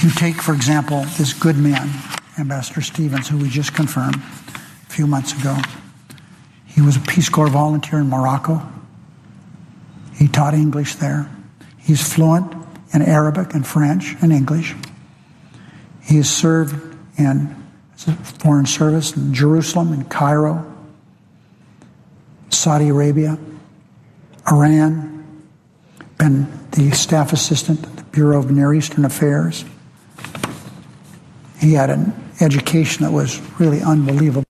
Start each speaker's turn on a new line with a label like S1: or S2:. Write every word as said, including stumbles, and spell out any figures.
S1: You take, for example, this good man, Ambassador Stevens, who we just confirmed a few months ago. He was a Peace Corps volunteer in Morocco. He taught English there. He's fluent in Arabic and French and English. He has served in foreign service in Jerusalem, in Cairo, Saudi Arabia, Iran, been the staff assistant at the Bureau of Near Eastern Affairs. He had an education that was really unbelievable.